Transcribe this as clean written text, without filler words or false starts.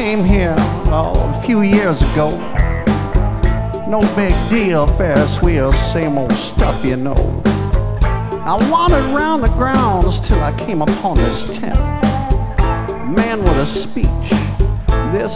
came here a few years ago. No big deal, Ferris wheel, same old stuff, you know. I wandered around the grounds till I came upon this tent. A man with a speech